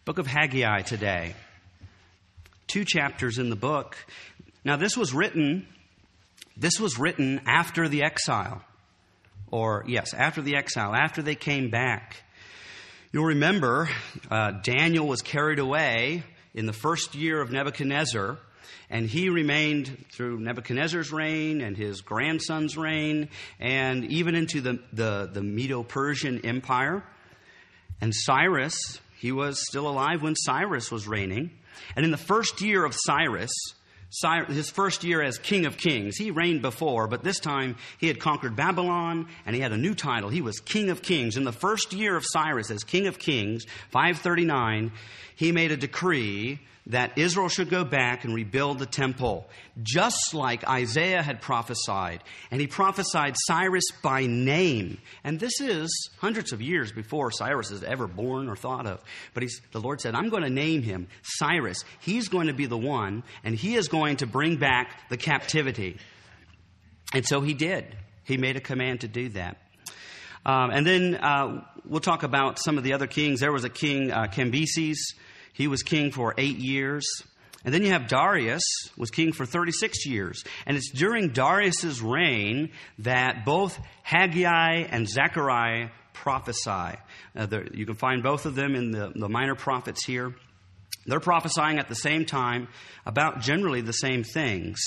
book of Haggai today. 2 chapters in the book. Now, this was written after the exile. After the exile, after they came back. You'll remember Daniel was carried away in the first year of Nebuchadnezzar, and he remained through Nebuchadnezzar's reign and his grandson's reign, and even into the Medo-Persian Empire. And Cyrus, he was still alive when Cyrus was reigning. And in the first year of Cyrus, his first year as King of Kings, he reigned before, but this time he had conquered Babylon, and he had a new title. He was King of Kings. In the first year of Cyrus as King of Kings, 539, he made a decree that Israel should go back and rebuild the temple, just like Isaiah had prophesied. And he prophesied Cyrus by name. And this is hundreds of years before Cyrus is ever born or thought of. But the Lord said, I'm going to name him Cyrus. He's going to be the one, and he is going to bring back the captivity. And so he did. He made a command to do that. And then we'll talk about some of the other kings. There was a king, Cambyses. He was king for 8 years. And then you have Darius, was king for 36 years. And it's during Darius's reign that both Haggai and Zechariah prophesy. You can find both of them in the minor prophets here. They're prophesying at the same time about generally the same things.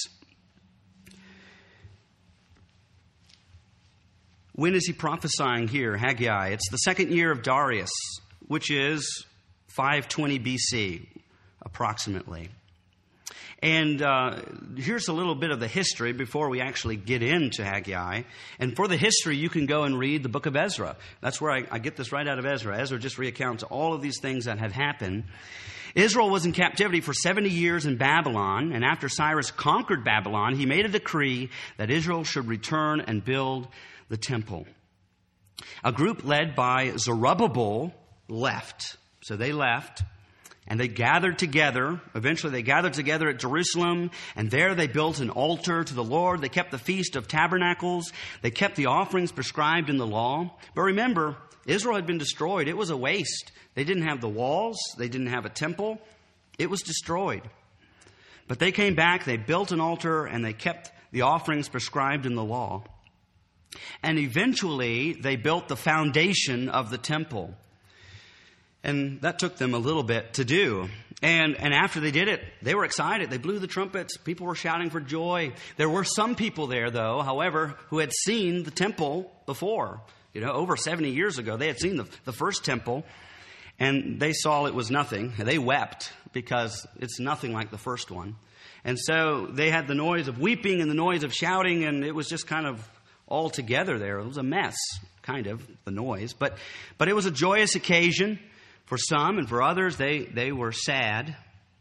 When is he prophesying here, Haggai? It's the second year of Darius, which is 520 BC, approximately. And here's a little bit of the history before we actually get into Haggai. And for the history, you can go and read the book of Ezra. That's where I get this right out of Ezra. Ezra just recounts all of these things that had happened. Israel was in captivity for 70 years in Babylon. And after Cyrus conquered Babylon, he made a decree that Israel should return and build the temple. A group led by Zerubbabel left. So they left, and they gathered together. Eventually they gathered together at Jerusalem, and there they built an altar to the Lord. They kept the Feast of Tabernacles. They kept the offerings prescribed in the law. But remember, Israel had been destroyed. It was a waste. They didn't have the walls. They didn't have a temple. It was destroyed. But they came back, they built an altar, and they kept the offerings prescribed in the law. And eventually they built the foundation of the temple. And that took them a little bit to do. And after they did it, they were excited. They blew the trumpets. People were shouting for joy. There were some people there, though, however, who had seen the temple before. Over 70 years ago, they had seen the first temple. And they saw it was nothing. They wept because it's nothing like the first one. And so they had the noise of weeping and the noise of shouting, and it was just kind of all together there. It was a mess, kind of, the noise. But it was a joyous occasion. For some and for others, they were sad.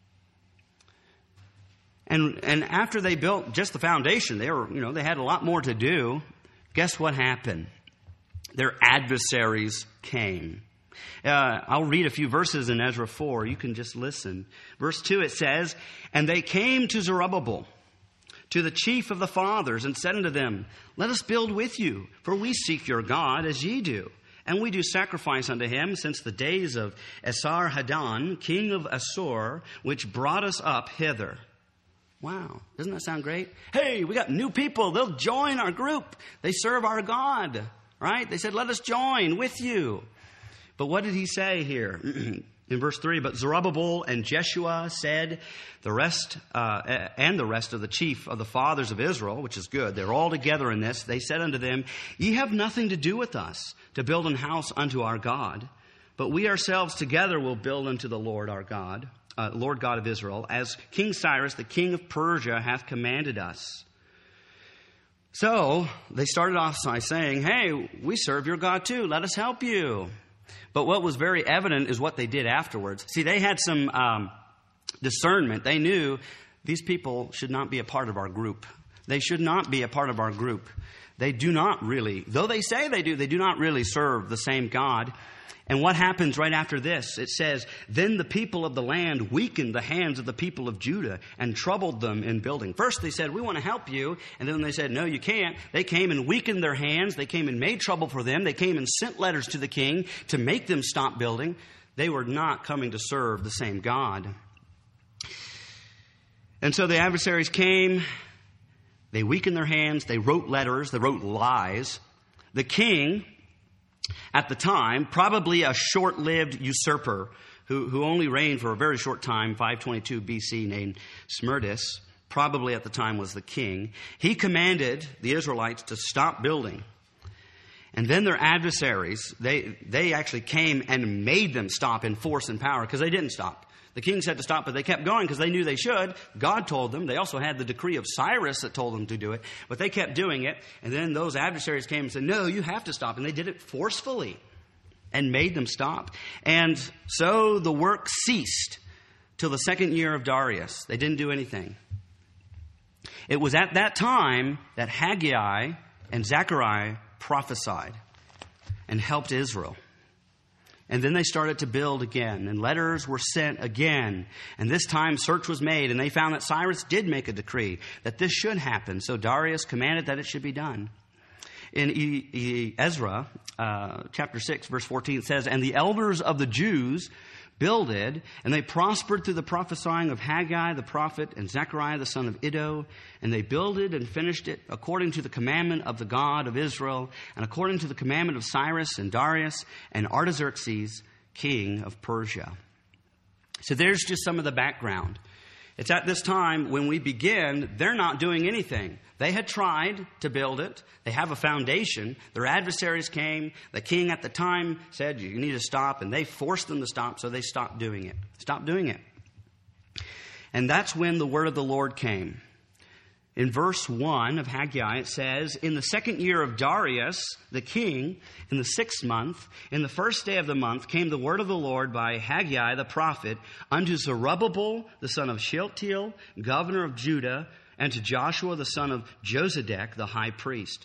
And after they built just the foundation, they had a lot more to do. Guess what happened? Their adversaries came. I'll read a few verses in Ezra 4. You can just listen. Verse 2, it says, "And they came to Zerubbabel, to the chief of the fathers, and said unto them, Let us build with you, for we seek your God as ye do. And we do sacrifice unto him since the days of Esarhaddon, king of Assur, which brought us up hither." Wow. Doesn't that sound great? Hey, we got new people. They'll join our group. They serve our God, right? They said, let us join with you. But what did he say here? In verse 3, "But Zerubbabel and Jeshua said, the rest of the chief of the fathers of Israel," which is good, they're all together in this, "they said unto them, Ye have nothing to do with us to build an house unto our God, but we ourselves together will build unto the Lord our God, Lord God of Israel, as King Cyrus, the king of Persia, hath commanded us." So they started off by saying, hey, we serve your God too. Let us help you. But what was very evident is what they did afterwards. See, they had some discernment. They knew these people should not be a part of our group. They should not be a part of our group. They do not really, though they say they do not really serve the same God. And what happens right after this? It says, "Then the people of the land weakened the hands of the people of Judah and troubled them in building." First they said, "We want to help you." And then they said, "No, you can't." They came and weakened their hands. They came and made trouble for them. They came and sent letters to the king to make them stop building. They were not coming to serve the same God. And so the adversaries came. They weakened their hands. They wrote letters. They wrote lies. The king, at the time, probably a short-lived usurper who only reigned for a very short time, 522 BC, named Smerdis, probably at the time was the king. He commanded the Israelites to stop building. And then their adversaries, they actually came and made them stop in force and power because they didn't stop. The king said to stop, but they kept going because they knew they should. God told them. They also had the decree of Cyrus that told them to do it. But they kept doing it. And then those adversaries came and said, no, you have to stop. And they did it forcefully and made them stop. And so the work ceased till the second year of Darius. They didn't do anything. It was at that time that Haggai and Zechariah prophesied and helped Israel. And then they started to build again, and letters were sent again. And this time search was made, and they found that Cyrus did make a decree that this should happen. So Darius commanded that it should be done. In Ezra, chapter 6, verse 14, it says, "And the elders of the Jews builded, and they prospered through the prophesying of Haggai the prophet and Zechariah the son of Iddo. And they builded and finished it according to the commandment of the God of Israel, and according to the commandment of Cyrus and Darius and Artaxerxes, king of Persia." So there's just some of the background. It's at this time when we begin, they're not doing anything. They had tried to build it. They have a foundation. Their adversaries came. The king at the time said, you need to stop. And they forced them to stop, so they stopped doing it. Stop doing it. And that's when the word of the Lord came. In verse 1 of Haggai, it says, "In the second year of Darius, the king, in the 6th month, in the first day of the month, came the word of the Lord by Haggai the prophet unto Zerubbabel, the son of Shealtiel, governor of Judah, and to Joshua, the son of Josedek, the high priest."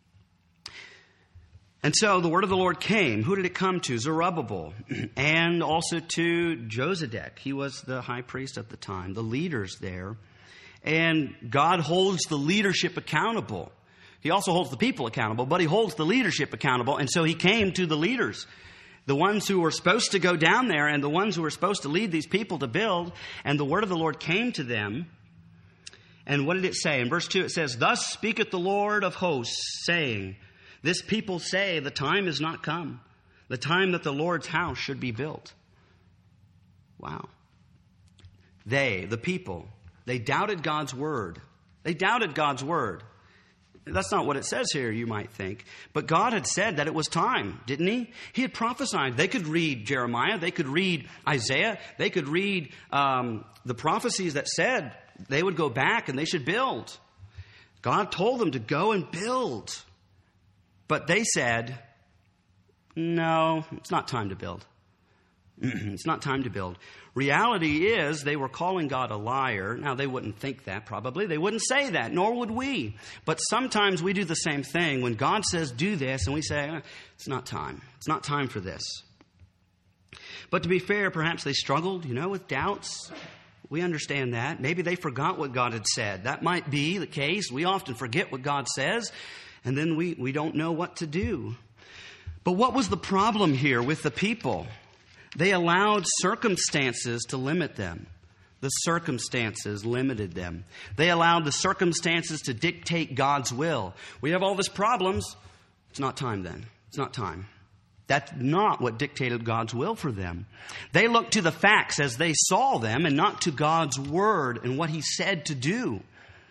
And so the word of the Lord came. Who did it come to? Zerubbabel, and also to Josedek. He was the high priest at the time, the leaders there. And God holds the leadership accountable. He also holds the people accountable, but he holds the leadership accountable. And so he came to the leaders, the ones who were supposed to go down there and the ones who were supposed to lead these people to build. And the word of the Lord came to them. And what did it say? In verse 2 it says, "Thus speaketh the Lord of hosts, saying, This people say, the time is not come, the time that the Lord's house should be built." Wow. They, the people, they doubted God's word. They doubted God's word. That's not what it says here, you might think. But God had said that it was time, didn't he? He had prophesied. They could read Jeremiah. They could read Isaiah. They could read the prophecies that said they would go back and they should build. God told them to go and build. But they said, no, it's not time to build. It's not time to build. Reality is they were calling God a liar. Now, they wouldn't think that probably. They wouldn't say that, nor would we. But sometimes we do the same thing. When God says do this, and we say, it's not time. It's not time for this. But to be fair, perhaps they struggled, with doubts. We understand that. Maybe they forgot what God had said. That might be the case. We often forget what God says, and then we don't know what to do. But what was the problem here with the people? They allowed circumstances to limit them. The circumstances limited them. They allowed the circumstances to dictate God's will. We have all these problems. It's not time then. It's not time. That's not what dictated God's will for them. They looked to the facts as they saw them and not to God's word and what he said to do.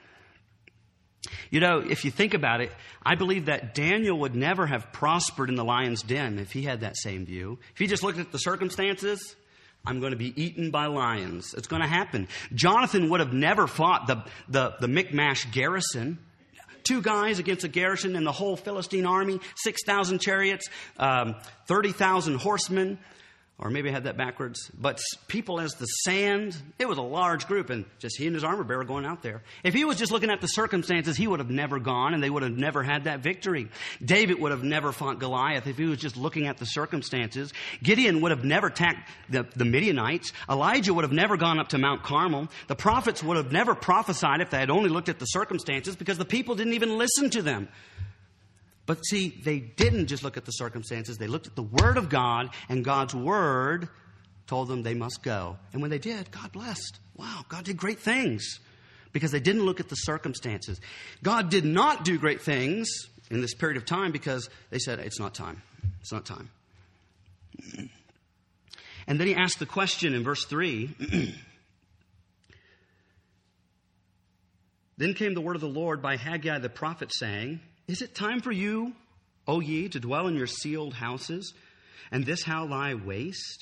If you think about it, I believe that Daniel would never have prospered in the lion's den if he had that same view. If he just looked at the circumstances, I'm going to be eaten by lions. It's going to happen. Jonathan would have never fought the Michmash garrison. 2 guys against a garrison and the whole Philistine army, 6,000 chariots, 30,000 horsemen. Or maybe I had that backwards. But people as the sand. It was a large group, and just he and his armor bearer going out there. If he was just looking at the circumstances, he would have never gone, and they would have never had that victory. David would have never fought Goliath if he was just looking at the circumstances. Gideon would have never attacked the Midianites. Elijah would have never gone up to Mount Carmel. The prophets would have never prophesied if they had only looked at the circumstances, because the people didn't even listen to them. But see, they didn't just look at the circumstances. They looked at the Word of God, and God's Word told them they must go. And when they did, God blessed. Wow, God did great things because they didn't look at the circumstances. God did not do great things in this period of time because they said, it's not time. It's not time. And then he asked the question in verse 3. Then came the word of the Lord by Haggai the prophet, saying, Is it time for you, O ye, to dwell in your sealed houses, and this house lie waste?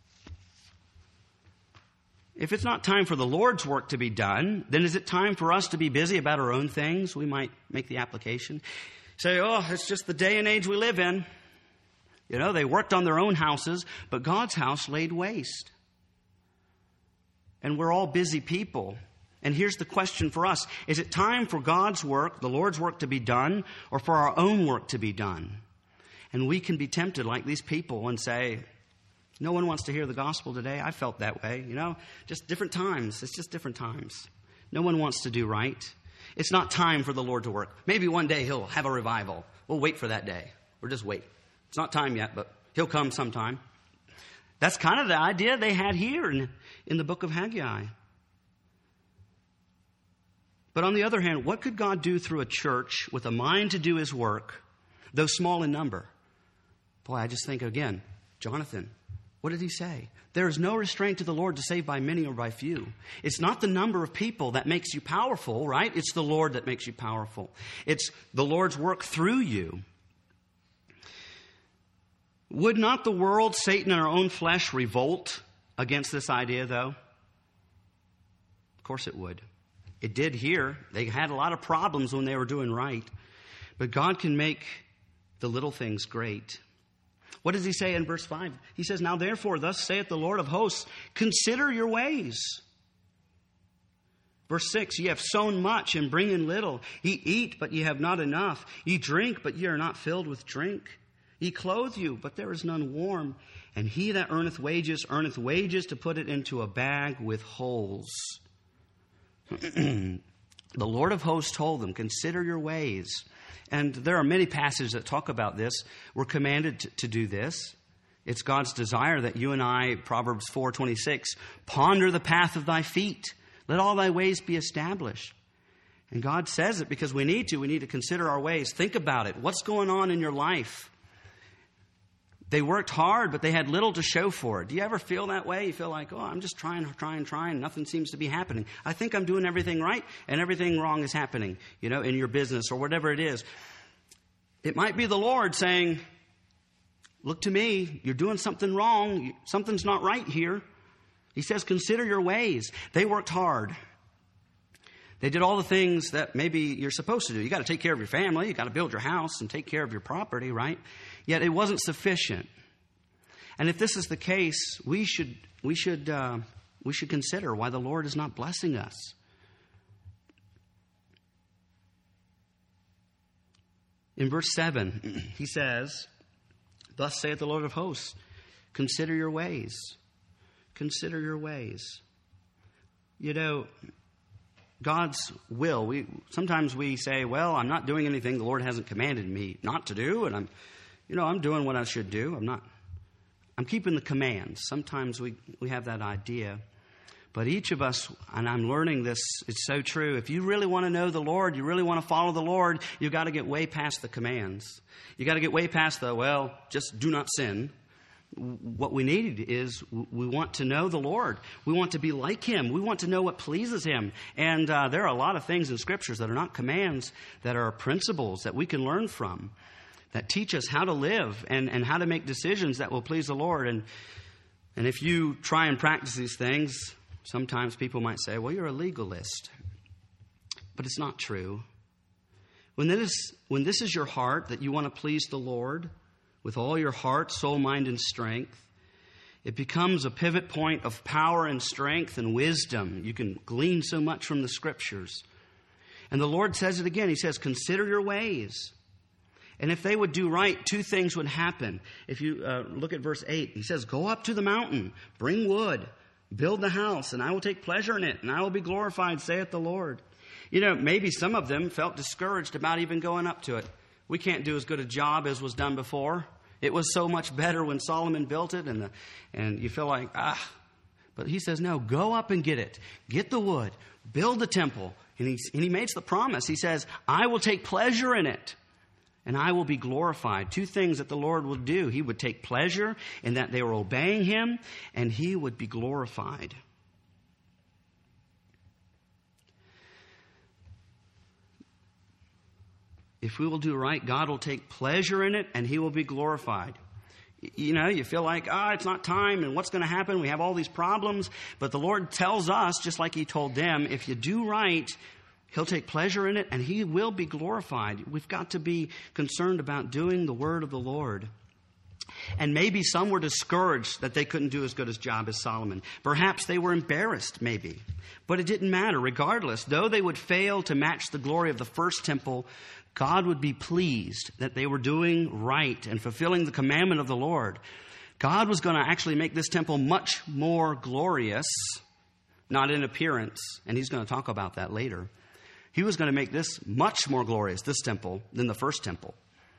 If it's not time for the Lord's work to be done, then is it time for us to be busy about our own things? We might make the application. Say, it's just the day and age we live in. They worked on their own houses, but God's house laid waste. And we're all busy people. And here's the question for us. Is it time for God's work, the Lord's work to be done, or for our own work to be done? And we can be tempted like these people and say, no one wants to hear the gospel today. I felt that way, just different times. It's just different times. No one wants to do right. It's not time for the Lord to work. Maybe one day he'll have a revival. We'll wait for that day. Or just wait. It's not time yet, but he'll come sometime. That's kind of the idea they had here in the book of Haggai. But on the other hand, what could God do through a church with a mind to do his work, though small in number? Boy, I just think again, Jonathan, what did he say? There is no restraint to the Lord to save by many or by few. It's not the number of people that makes you powerful, right? It's the Lord that makes you powerful. It's the Lord's work through you. Would not the world, Satan, and our own flesh revolt against this idea, though? Of course it would. It did here. They had a lot of problems when they were doing right. But God can make the little things great. What does he say in verse 5? He says, Now therefore, thus saith the Lord of hosts, consider your ways. Verse 6, Ye have sown much and bring in little. Ye eat, but ye have not enough. Ye drink, but ye are not filled with drink. Ye clothe you, but there is none warm. And he that earneth wages to put it into a bag with holes. The Lord of hosts told them, consider your ways. And there are many passages that talk about this. We're commanded to do this. It's God's desire that you and I, Proverbs 4:26, ponder the path of thy feet. Let all thy ways be established. And God says it because we need to. We need to consider our ways. Think about it. What's going on in your life? They worked hard, but they had little to show for it. Do you ever feel that way? You feel like, I'm just trying. Nothing seems to be happening. I think I'm doing everything right, and everything wrong is happening, in your business or whatever it is. It might be the Lord saying, look to me. You're doing something wrong. Something's not right here. He says, consider your ways. They worked hard. They did all the things that maybe you're supposed to do. You got to take care of your family. You got to build your house and take care of your property, right? Yet it wasn't sufficient. And if this is the case, we should consider why the Lord is not blessing us. In verse 7, he says, Thus saith the Lord of hosts, consider your ways. Consider your ways. God's will. Sometimes we say, well, I'm not doing anything the Lord hasn't commanded me not to do, and I'm doing what I should do. I'm keeping the commands. Sometimes we have that idea. But each of us, and I'm learning this, it's so true. If you really want to know the Lord, you really want to follow the Lord, you've got to get way past the commands. You got to get way past just do not sin. What we need is we want to know the Lord. We want to be like him. We want to know what pleases him. And there are a lot of things in scriptures that are not commands, that are principles that we can learn from, that teach us how to live and how to make decisions that will please the Lord. And if you try and practice these things, sometimes people might say, well, you're a legalist. But it's not true. When this is your heart, that you want to please the Lord with all your heart, soul, mind, and strength, it becomes a pivot point of power and strength and wisdom. You can glean so much from the scriptures. And the Lord says it again. He says, consider your ways. And if they would do right, two things would happen. If you look at verse 8, he says, go up to the mountain, bring wood, build the house, and I will take pleasure in it, and I will be glorified, saith the Lord. Maybe some of them felt discouraged about even going up to it. We can't do as good a job as was done before. It was so much better when Solomon built it, and you feel like, But he says, no, go up and get it. Get the wood. Build the temple. And he makes the promise. He says, I will take pleasure in it, and I will be glorified. Two things that the Lord will do. He would take pleasure in that they were obeying him, and he would be glorified. If we will do right, God will take pleasure in it, and he will be glorified. You know, you feel like, it's not time, and what's going to happen? We have all these problems. But the Lord tells us, just like he told them, if you do right, he'll take pleasure in it, and he will be glorified. We've got to be concerned about doing the word of the Lord. And maybe some were discouraged that they couldn't do as good a job as Solomon. Perhaps they were embarrassed, maybe. But it didn't matter. Regardless, though they would fail to match the glory of the first temple, God would be pleased that they were doing right and fulfilling the commandment of the Lord. God was going to actually make this temple much more glorious, not in appearance, and he's going to talk about that later. He was going to make this much more glorious, this temple, than the first temple.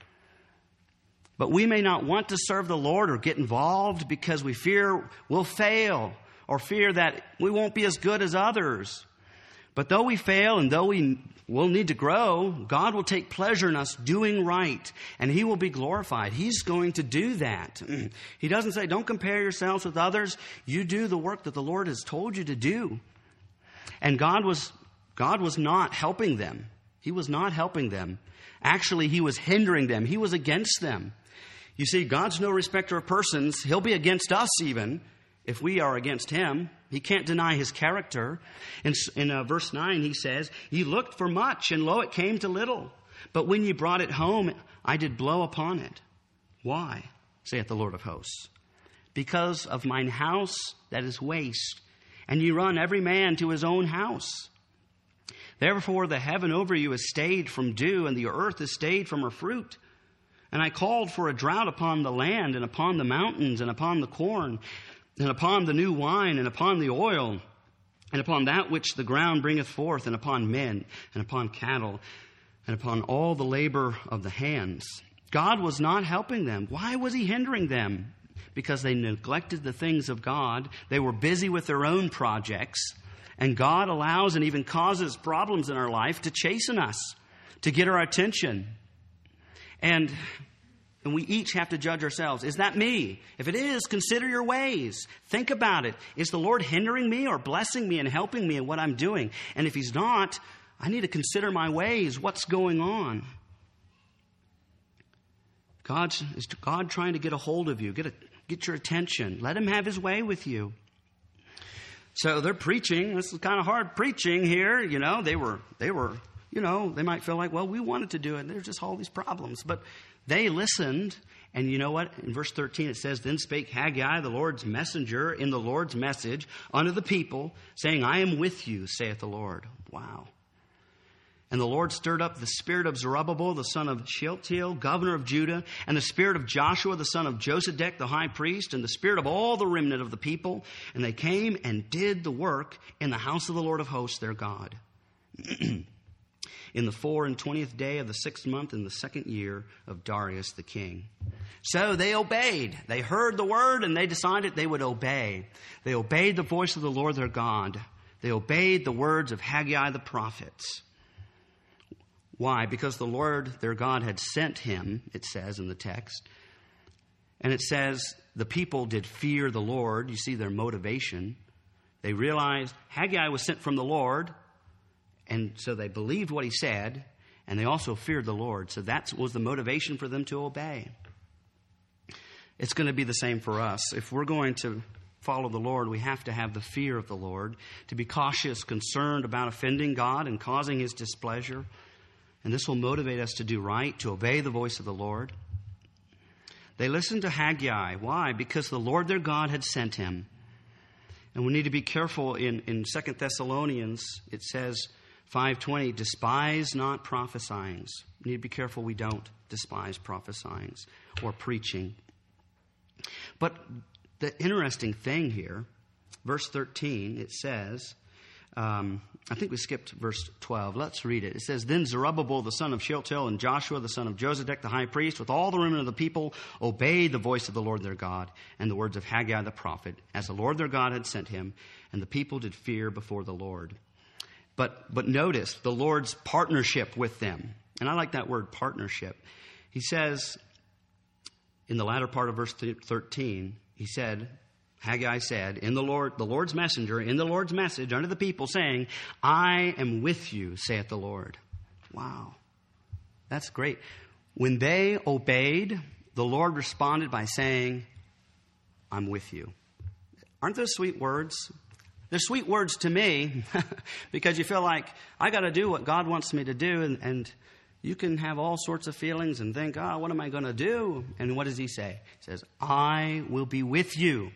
But we may not want to serve the Lord or get involved because we fear we'll fail or fear that we won't be as good as others. But though we fail and though we will need to grow, God will take pleasure in us doing right, and he will be glorified. He's going to do that. He doesn't say, don't compare yourselves with others. You do the work that the Lord has told you to do. And God was not helping them. He was not helping them. Actually, he was hindering them. He was against them. You see, God's no respecter of persons. He'll be against us even if we are against him. He can't deny his character. In verse 9, he says, ye looked for much, and lo, it came to little. But when ye brought it home, I did blow upon it. Why, saith the Lord of hosts? Because of mine house that is waste, and ye run every man to his own house. Therefore the heaven over you is stayed from dew, and the earth is stayed from her fruit. And I called for a drought upon the land, and upon the mountains, and upon the corn, and upon the new wine, and upon the oil, and upon that which the ground bringeth forth, and upon men, and upon cattle, and upon all the labor of the hands. God was not helping them. Why was he hindering them? Because they neglected the things of God. They were busy with their own projects. And God allows and even causes problems in our life to chasten us, to get our attention. And we each have to judge ourselves. Is that me? If it is, consider your ways. Think about it. Is the Lord hindering me or blessing me and helping me in what I'm doing? And if he's not, I need to consider my ways. What's going on? Is God trying to get a hold of you? Get your attention. Let him have his way with you. So they're preaching. This is kind of hard preaching here. You know, they were, they might feel like, well, we wanted to do it. There's just all these problems. But they listened. And you know what? In verse 13 it says, then spake Haggai, the Lord's messenger, in the Lord's message unto the people, saying, I am with you, saith the Lord. Wow. And the Lord stirred up the spirit of Zerubbabel, the son of Shealtiel, governor of Judah, and the spirit of Joshua, the son of Josedech, the high priest, and the spirit of all the remnant of the people. And they came and did the work in the house of the Lord of hosts, their God. In the 24th day of the 6th month, in the 2nd year of Darius the king. So they obeyed. They heard the word, and they decided they would obey. They obeyed the voice of the Lord their God. They obeyed the words of Haggai the prophet. Why? Because the Lord, their God, had sent him, it says in the text. And it says the people did fear the Lord. You see their motivation. They realized Haggai was sent from the Lord. And so they believed what he said. And they also feared the Lord. So that was the motivation for them to obey. It's going to be the same for us. If we're going to follow the Lord, we have to have the fear of the Lord. To be cautious, concerned about offending God and causing his displeasure. And this will motivate us to do right, to obey the voice of the Lord. They listened to Haggai. Why? Because the Lord their God had sent him. And we need to be careful in 2 Thessalonians, it says 5:20, despise not prophesying. We need to be careful we don't despise prophesying or preaching. But the interesting thing here, verse 13, it says, I think we skipped verse 12. Let's read it. It says, Then Zerubbabel, the son of Shealtiel, and Joshua, the son of Josedek, the high priest, with all the remnant of the people, obeyed the voice of the Lord their God and the words of Haggai the prophet, as the Lord their God had sent him, and the people did fear before the Lord. But notice the Lord's partnership with them. And I like that word, partnership. He says, in the latter part of verse 13, Haggai said, in the Lord's messenger, in the Lord's message unto the people, saying, I am with you, saith the Lord. Wow. That's great. When they obeyed, the Lord responded by saying, I'm with you. Aren't those sweet words? They're sweet words to me because you feel like I got to do what God wants me to do. And you can have all sorts of feelings and think, what am I going to do? And what does he say? He says, I will be with you.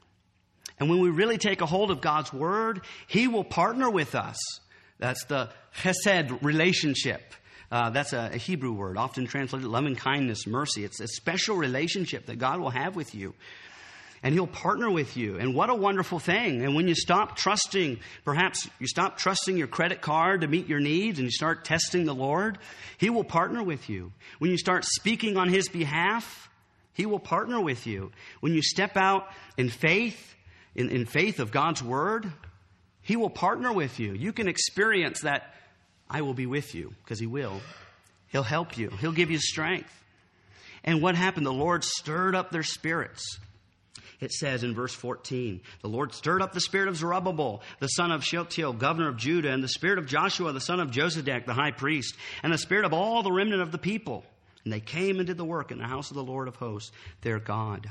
And when we really take a hold of God's word, he will partner with us. That's the chesed relationship. That's a Hebrew word, often translated loving kindness, mercy. It's a special relationship that God will have with you. And he'll partner with you. And what a wonderful thing. And when you stop trusting, perhaps you stop trusting your credit card to meet your needs and you start testing the Lord, he will partner with you. When you start speaking on his behalf, he will partner with you. When you step out in faith, in faith of God's word, he will partner with you. You can experience that I will be with you, because he will. He'll help you. He'll give you strength. And what happened? The Lord stirred up their spirits. It says in verse 14, the Lord stirred up the spirit of Zerubbabel, the son of Shealtiel, governor of Judah, and the spirit of Joshua, the son of Josedek, the high priest, and the spirit of all the remnant of the people. And they came and did the work in the house of the Lord of hosts, their God.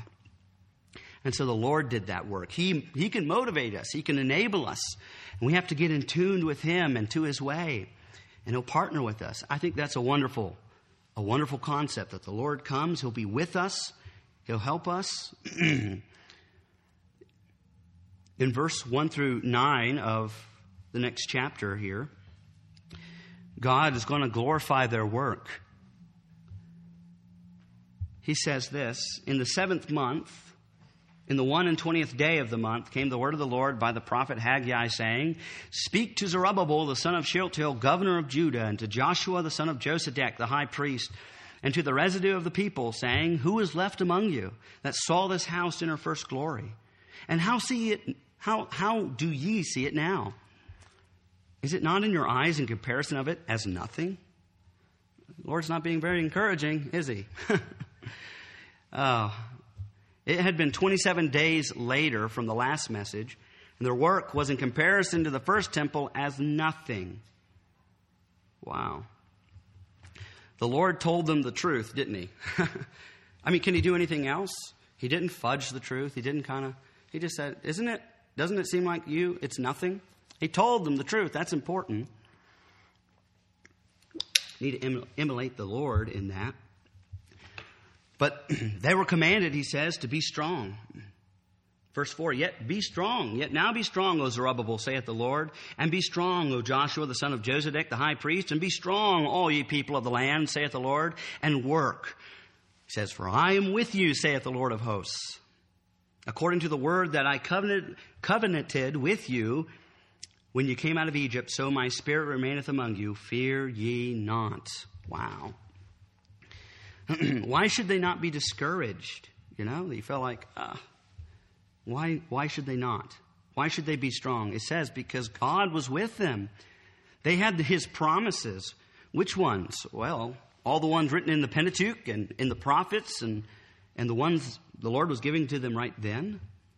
And so the Lord did that work. He can motivate us. He can enable us. And we have to get in tune with him and to his way. And he'll partner with us. I think that's a wonderful concept, that the Lord comes, he'll be with us, he'll help us. In verse 1 through 9 of the next chapter here, God is going to glorify their work. He says this, in the 7th month, in the 21st day of the month, came the word of the Lord by the prophet Haggai, saying, Speak to Zerubbabel, the son of Shealtiel, governor of Judah, and to Joshua, the son of Josedek, the high priest, and to the residue of the people, saying, Who is left among you that saw this house in her first glory? And how do ye see it now? Is it not in your eyes in comparison of it as nothing? The Lord's not being very encouraging, is he? It had been 27 days later from the last message, and their work was in comparison to the first temple as nothing. Wow. The Lord told them the truth, didn't he? I mean, can he do anything else? He didn't fudge the truth. He just said, doesn't it seem like it's nothing? He told them the truth. That's important. Need to emulate the Lord in that. But they were commanded, he says, to be strong. Verse 4, Yet be strong. Yet now be strong, O Zerubbabel, saith the Lord. And be strong, O Joshua, the son of Josedek, the high priest. And be strong, all ye people of the land, saith the Lord. And work. He says, For I am with you, saith the Lord of hosts. According to the word that I covenanted with you when you came out of Egypt, so my spirit remaineth among you. Fear ye not. Wow. Why should they not be discouraged? You feel like, why should they not? Why should they be strong? It says, because God was with them. They had his promises. Which ones? Well, all the ones written in the Pentateuch and in the prophets and the ones the Lord was giving to them right then.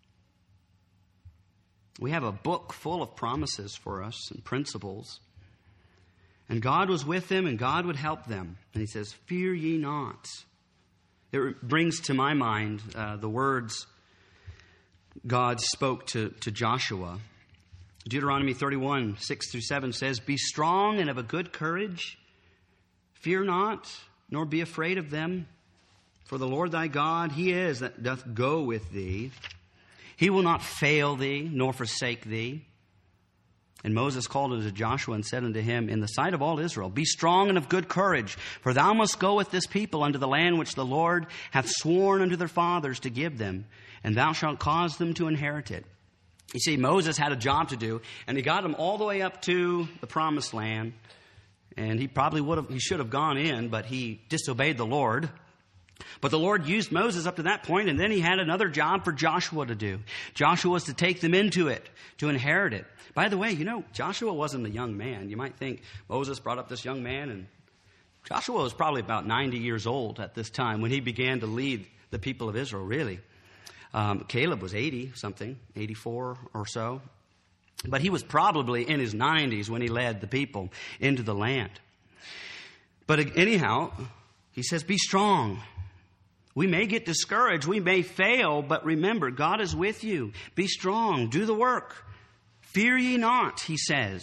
We have a book full of promises for us and principles. And God was with them, and God would help them. And he says, Fear ye not. It brings to my mind the words God spoke to Joshua. Deuteronomy 31, 6 through 7 says, Be strong and of a good courage. Fear not, nor be afraid of them. For the Lord thy God, he is that doth go with thee. He will not fail thee, nor forsake thee. And Moses called unto Joshua and said unto him, In the sight of all Israel, Be strong and of good courage, for thou must go with this people unto the land which the Lord hath sworn unto their fathers to give them, and thou shalt cause them to inherit it. You see, Moses had a job to do, and he got him all the way up to the promised land. And he should have gone in, but he disobeyed the Lord. But the Lord used Moses up to that point, and then he had another job for Joshua to do. Joshua was to take them into it, to inherit it. By the way, Joshua wasn't a young man. You might think Moses brought up this young man, and Joshua was probably about 90 years old at this time when he began to lead the people of Israel, really. Caleb was 80-something, 84 or so. But he was probably in his 90s when he led the people into the land. But anyhow, he says, be strong. We may get discouraged. We may fail. But remember, God is with you. Be strong. Do the work. Fear ye not, he says.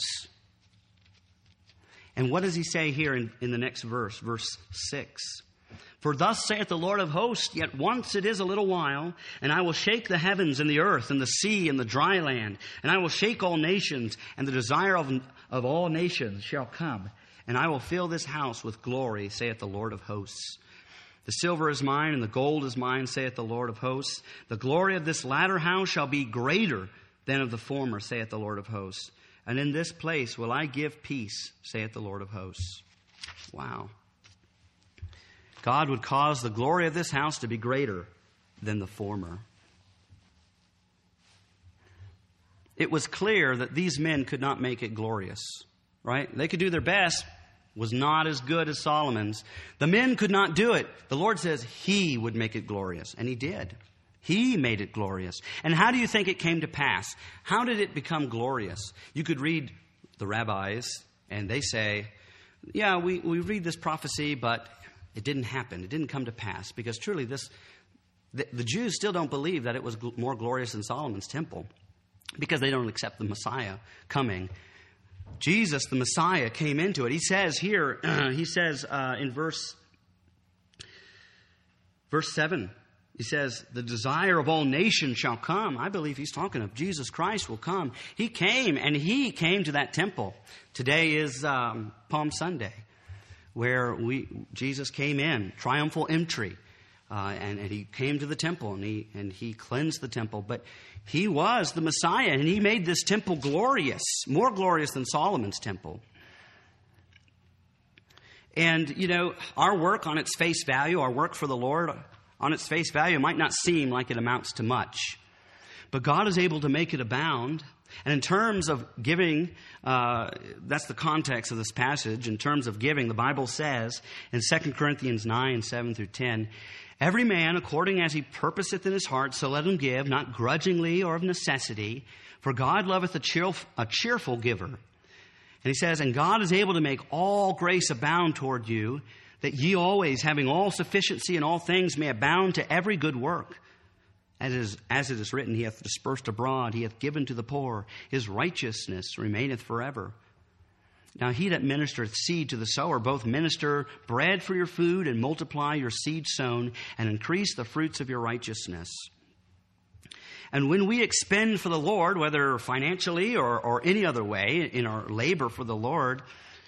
And what does he say here in the next verse, verse 6? For thus saith the Lord of hosts, yet once it is a little while, and I will shake the heavens and the earth and the sea and the dry land, and I will shake all nations, and the desire of all nations shall come, and I will fill this house with glory, saith the Lord of hosts. The silver is mine, and the gold is mine, saith the Lord of hosts. The glory of this latter house shall be greater than of the former, saith the Lord of hosts. And in this place will I give peace, saith the Lord of hosts. Wow. God would cause the glory of this house to be greater than the former. It was clear that these men could not make it glorious, right? They could do their best, was not as good as Solomon's. The men could not do it. The Lord says he would make it glorious, and he did. He made it glorious. And how do you think it came to pass? How did it become glorious? You could read the rabbis, and they say, yeah, we read this prophecy, but it didn't happen. It didn't come to pass because truly the Jews still don't believe that it was more glorious than Solomon's temple because they don't accept the Messiah coming. Jesus, the Messiah, came into it. He says here, in verse 7, he says, the desire of all nations shall come. I believe he's talking of Jesus Christ will come. He came, and he came to that temple. Today is Palm Sunday, where Jesus came in, triumphal entry, and he came to the temple, and he cleansed the temple. But he was the Messiah, and he made this temple glorious, more glorious than Solomon's temple. And, our work on its face value, our work for the Lord on its face value might not seem like it amounts to much. But God is able to make it abound. And in terms of giving, that's the context of this passage. In terms of giving, the Bible says in 2 Corinthians 9, 7 through 10, every man according as he purposeth in his heart, so let him give, not grudgingly or of necessity, for God loveth a cheerful giver. And he says, and God is able to make all grace abound toward you, that ye always, having all sufficiency in all things, may abound to every good work. As it is written, he hath dispersed abroad, he hath given to the poor, his righteousness remaineth forever. Now he that ministereth seed to the sower, both minister bread for your food, and multiply your seed sown, and increase the fruits of your righteousness. And when we expend for the Lord, whether financially or any other way, in our labor for the Lord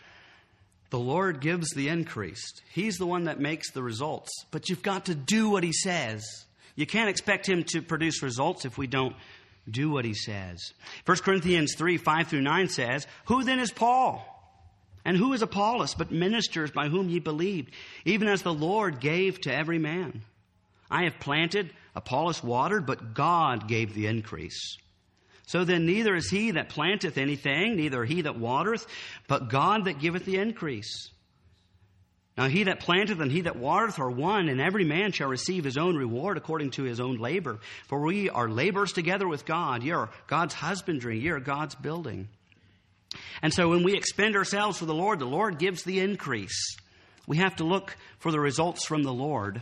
gives the increase. He's the one that makes the results. But you've got to do what he says. You can't expect him to produce results if we don't do what he says. 1 Corinthians 3, 5 through 9 says, who then is Paul? And who is Apollos, but ministers by whom ye believed, even as the Lord gave to every man? I have planted, Apollos watered, but God gave the increase. So then neither is he that planteth anything, neither he that watereth, but God that giveth the increase. Now he that planteth and he that watereth are one, and every man shall receive his own reward according to his own labor. For we are laborers together with God. Ye are God's husbandry, ye are God's building. And so when we expend ourselves for the Lord gives the increase. We have to look for the results from the Lord.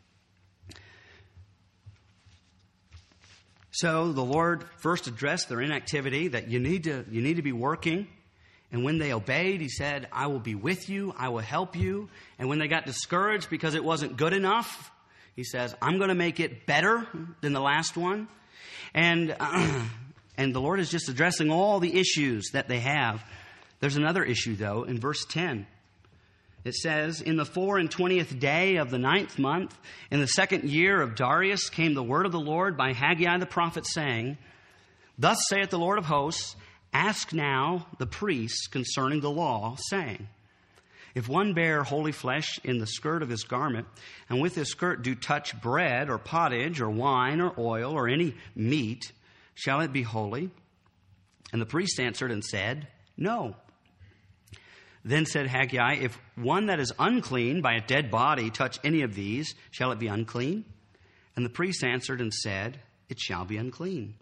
So the Lord first addressed their inactivity, that you need to be working. And when they obeyed, he said, I will be with you, I will help you. And when they got discouraged because it wasn't good enough, he says, I'm going to make it better than the last one. And the Lord is just addressing all the issues that they have. There's another issue, though, in verse 10. It says, in the 24th day of the 9th month, in the 2nd year of Darius, came the word of the Lord by Haggai the prophet, saying, Thus saith the Lord of hosts, ask now the priests concerning the law, saying, if one bear holy flesh in the skirt of his garment, and with his skirt do touch bread or pottage or wine or oil or any meat, shall it be holy? And the priest answered and said, no. Then said Haggai, if one that is unclean by a dead body touch any of these, shall it be unclean? And the priest answered and said, it shall be unclean.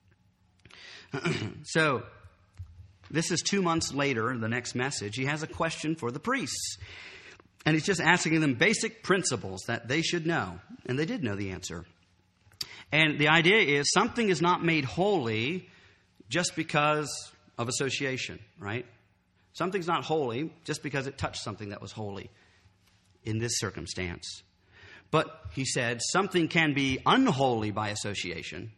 So, this is 2 months later, the next message. He has a question for the priests. And he's just asking them basic principles that they should know. And they did know the answer. And the idea is something is not made holy just because of association, right? Something's not holy just because it touched something that was holy in this circumstance. But he said something can be unholy by association.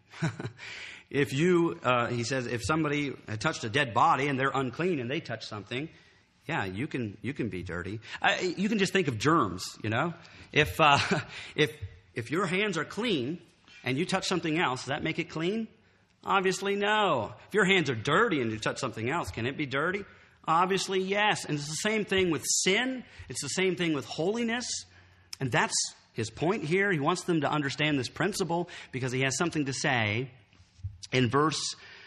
He says, if somebody had touched a dead body and they're unclean and they touch something, yeah, you can be dirty. You can just think of germs, you know. If your hands are clean and you touch something else, does that make it clean? Obviously, no. If your hands are dirty and you touch something else, can it be dirty? Obviously, yes. And it's the same thing with sin. It's the same thing with holiness. And that's his point here. He wants them to understand this principle because he has something to say. In verse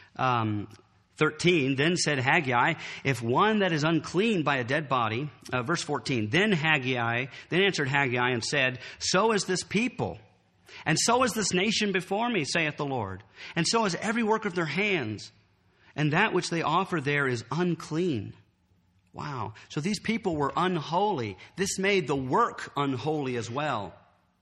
13, then said Haggai, if one that is unclean by a dead body, verse 14, then answered Haggai and said, so is this people, and so is this nation before me, saith the Lord, and so is every work of their hands, and that which they offer there is unclean. Wow. So these people were unholy. This made the work unholy as well.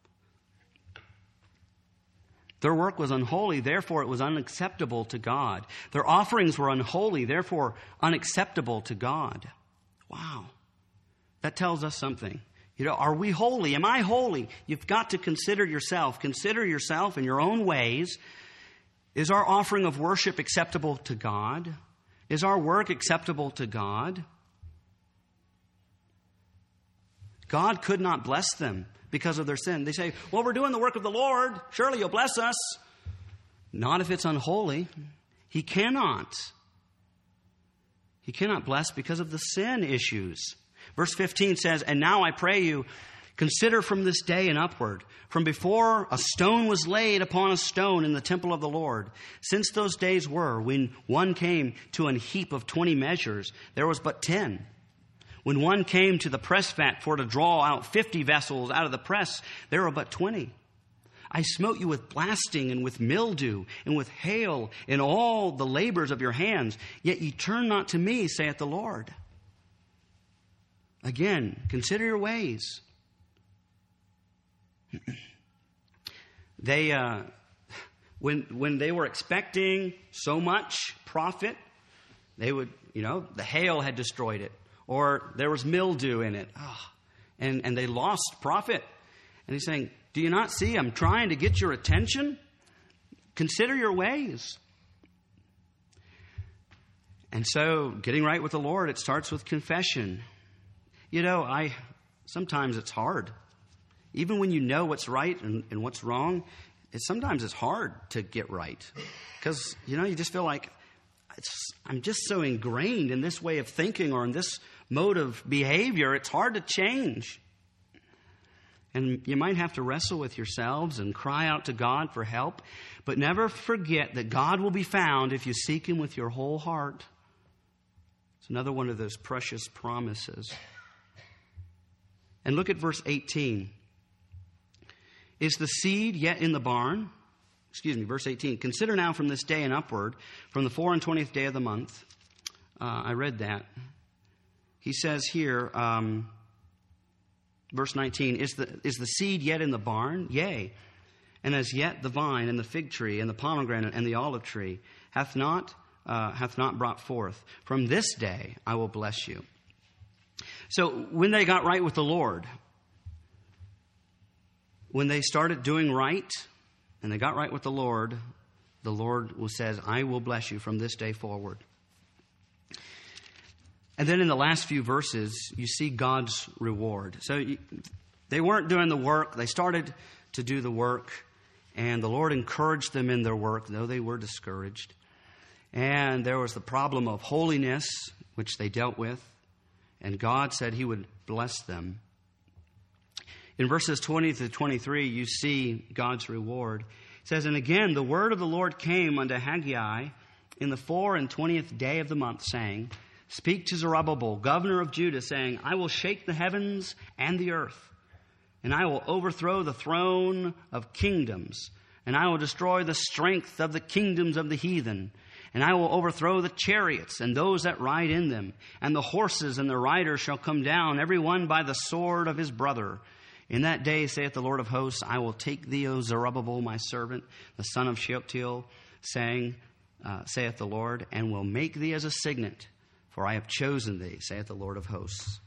Their work was unholy, therefore it was unacceptable to God. Their offerings were unholy, therefore unacceptable to God. Wow. That tells us something. You know, are we holy? Am I holy? You've got to consider yourself. Consider yourself in your own ways. Is our offering of worship acceptable to God? Is our work acceptable to God? God could not bless them because of their sin. They say, well, we're doing the work of the Lord. Surely you'll bless us. Not if it's unholy. He cannot. He cannot bless because of the sin issues. Verse 15 says, and now I pray you, consider from this day and upward, from before a stone was laid upon a stone in the temple of the Lord, since those days were when one came to an heap of 20 measures, there was but 10. When one came to the press vat for to draw out 50 vessels out of the press, there were but 20. I smote you with blasting and with mildew and with hail in all the labors of your hands, yet ye turn not to me, saith the Lord. Again, consider your ways. When they were expecting so much profit, they would, the hail had destroyed it. Or there was mildew in it. And they lost profit. And he's saying, do you not see I'm trying to get your attention? Consider your ways. And so getting right with the Lord, it starts with confession. Sometimes it's hard. Even when you know what's right and what's wrong, sometimes it's hard to get right. Because, you just feel like I'm just so ingrained in this way of thinking or in this mode of behavior, it's hard to change. And you might have to wrestle with yourselves and cry out to God for help, but never forget that God will be found if you seek Him with your whole heart. It's another one of those precious promises. And look at verse 18. Is the seed yet in the barn? Verse 18. Consider now from this day and upward, from the 24th day of the month. I read that. He says here, verse 19, is the seed yet in the barn? Yea. And as yet the vine and the fig tree and the pomegranate and the olive tree hath not brought forth. From this day I will bless you. So when they got right with the Lord, when they started doing right, and they got right with the Lord says, I will bless you from this day forward. And then in the last few verses, you see God's reward. So they weren't doing the work. They started to do the work. And the Lord encouraged them in their work, though they were discouraged. And there was the problem of holiness, which they dealt with. And God said he would bless them. In verses 20 to 23, you see God's reward. It says, "And again, the word of the Lord came unto Haggai in the 24th day of the month, saying, Speak to Zerubbabel, governor of Judah, saying, I will shake the heavens and the earth, and I will overthrow the throne of kingdoms, and I will destroy the strength of the kingdoms of the heathen, and I will overthrow the chariots and those that ride in them, and the horses and the riders shall come down, every one by the sword of his brother. In that day, saith the Lord of hosts, I will take thee, O Zerubbabel, my servant, the son of Shealtiel, saying, saith the Lord, and will make thee as a signet, for I have chosen thee, saith the Lord of hosts."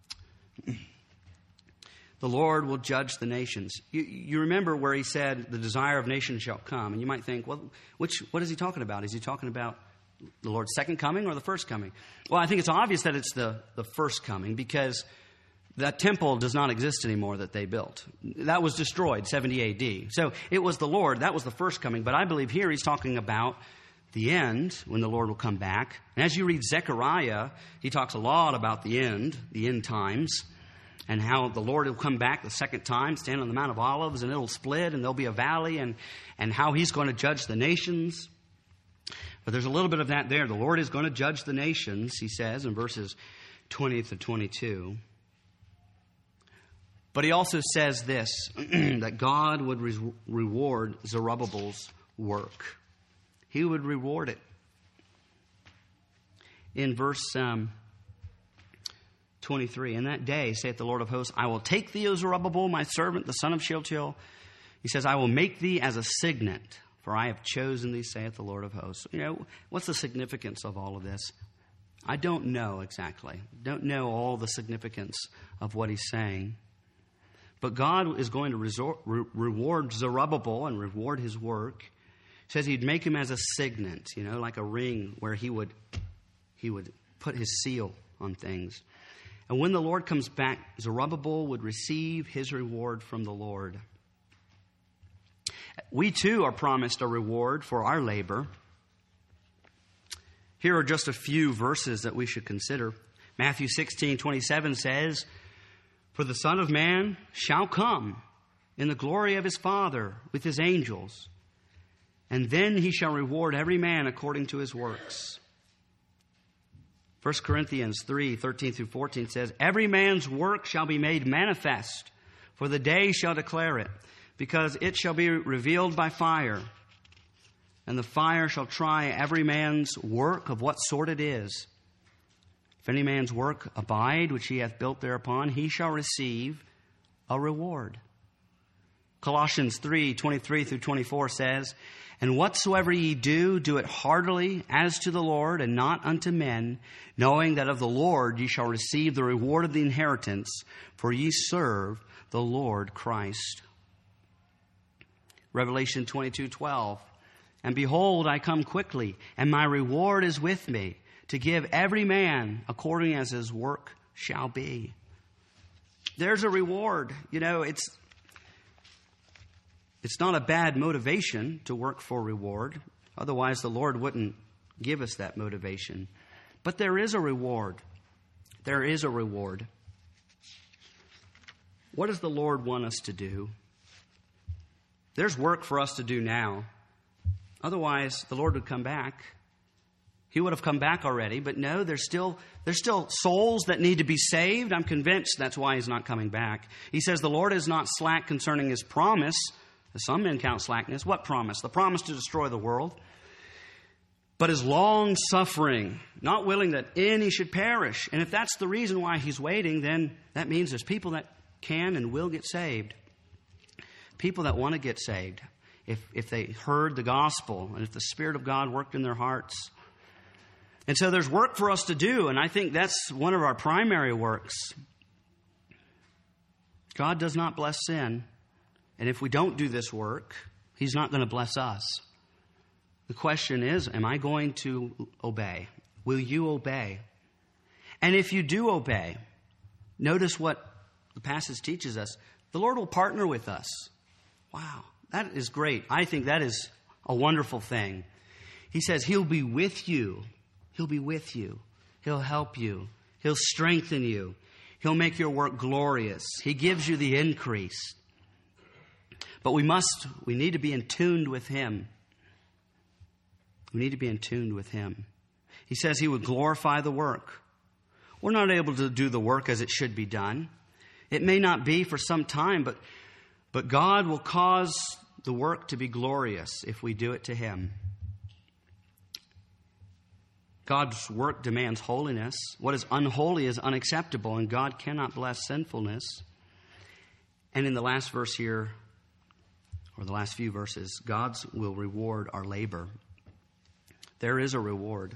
The Lord will judge the nations. You remember where he said, the desire of nations shall come. And you might think, well, what is he talking about? Is he talking about the Lord's second coming or the first coming? Well, I think it's obvious that it's the first coming, because that temple does not exist anymore that they built. That was destroyed, 70 A.D. So it was the Lord. That was the first coming. But I believe here he's talking about the end, when the Lord will come back. And as you read Zechariah, he talks a lot about the end times, and how the Lord will come back the second time, stand on the Mount of Olives, and it'll split, and there'll be a valley, and how he's going to judge the nations. But there's a little bit of that there. The Lord is going to judge the nations, he says, in verses 20 to 22. But he also says this, that God would reward Zerubbabel's work. He would reward it. In verse 23, "In that day, saith the Lord of hosts, I will take thee, O Zerubbabel, my servant, the son of Shealtiel." He says, "I will make thee as a signet, for I have chosen thee, saith the Lord of hosts." You know, what's the significance of all of this? I don't know exactly. Don't know all the significance of what he's saying. But God is going to reward Zerubbabel and reward his work. He says he'd make him as a signet, you know, like a ring where he would put his seal on things. And when the Lord comes back, Zerubbabel would receive his reward from the Lord. We too are promised a reward for our labor. Here are just a few verses that we should consider. Matthew 16:27 says, "For the Son of Man shall come in the glory of his Father with his angels, and then he shall reward every man according to his works." 1 Corinthians 3:13 through 14 says, "Every man's work shall be made manifest, for the day shall declare it, because it shall be revealed by fire. And the fire shall try every man's work of what sort it is. If any man's work abide, which he hath built thereupon, he shall receive a reward." Colossians 3:23 through 24 says, "And whatsoever ye do, do it heartily as to the Lord, and not unto men, knowing that of the Lord ye shall receive the reward of the inheritance, for ye serve the Lord Christ." Revelation 22:12, "And behold, I come quickly, and my reward is with me, to give every man according as his work shall be." There's a reward. You know, it's not a bad motivation to work for reward. Otherwise, the Lord wouldn't give us that motivation. But there is a reward. There is a reward. What does the Lord want us to do? There's work for us to do now. Otherwise, the Lord would come back. He would have come back already, but no, there's still souls that need to be saved. I'm convinced that's why he's not coming back. He says the Lord is not slack concerning his promise, as some men count slackness. What promise? The promise to destroy the world. But is long-suffering, not willing that any should perish. And if that's the reason why he's waiting, then that means there's people that can and will get saved. People that want to get saved. If they heard the gospel and if the Spirit of God worked in their hearts. And so there's work for us to do, and I think that's one of our primary works. God does not bless sin, and if we don't do this work, he's not going to bless us. The question is, am I going to obey? Will you obey? And if you do obey, notice what the passage teaches us. The Lord will partner with us. Wow, that is great. I think that is a wonderful thing. He says He'll be with you. He'll be with you. He'll help you. He'll strengthen you. He'll make your work glorious. He gives you the increase. But we need to be in tune with Him. We need to be in tune with Him. He says He would glorify the work. We're not able to do the work as it should be done. It may not be for some time, but God will cause the work to be glorious if we do it to Him. God's work demands holiness. What is unholy is unacceptable, and God cannot bless sinfulness. And in the last verse here, or the last few verses, God will reward our labor. There is a reward.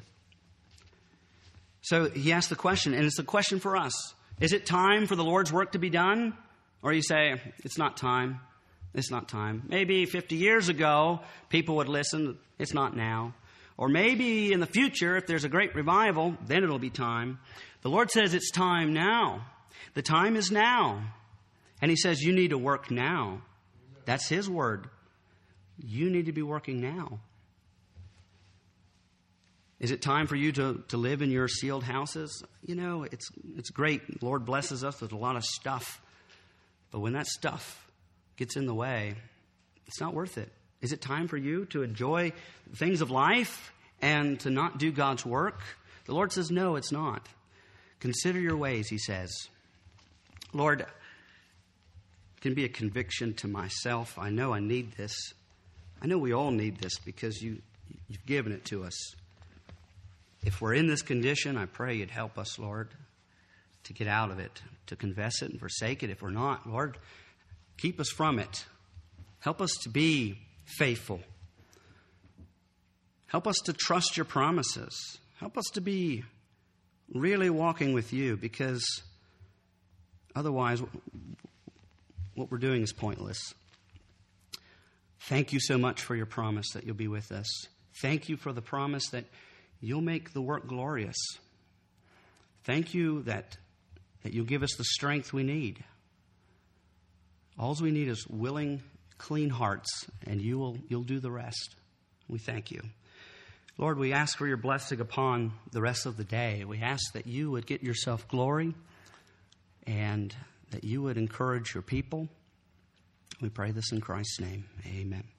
So he asked the question, and it's a question for us. Is it time for the Lord's work to be done? Or you say, it's not time. It's not time. Maybe 50 years ago, people would listen. It's not now. Or maybe in the future, if there's a great revival, then it'll be time. The Lord says it's time now. The time is now. And He says you need to work now. That's His word. You need to be working now. Is it time for you to live in your sealed houses? You know, it's great. The Lord blesses us with a lot of stuff. But when that stuff gets in the way, it's not worth it. Is it time for you to enjoy things of life and to not do God's work? The Lord says, no, it's not. Consider your ways, He says. Lord, it can be a conviction to myself. I know I need this. I know we all need this because you've given it to us. If we're in this condition, I pray You'd help us, Lord, to get out of it, to confess it and forsake it. If we're not, Lord, keep us from it. Help us to be faithful. Help us to trust Your promises. Help us to be really walking with You, because otherwise what we're doing is pointless. Thank You so much for Your promise that You'll be with us. Thank You for the promise that You'll make the work glorious. Thank You that You'll give us the strength we need. All we need is willing, clean hearts, and You'll do the rest. We thank You. Lord, we ask for Your blessing upon the rest of the day. We ask that You would get Yourself glory and that You would encourage Your people. We pray this in Christ's name. Amen.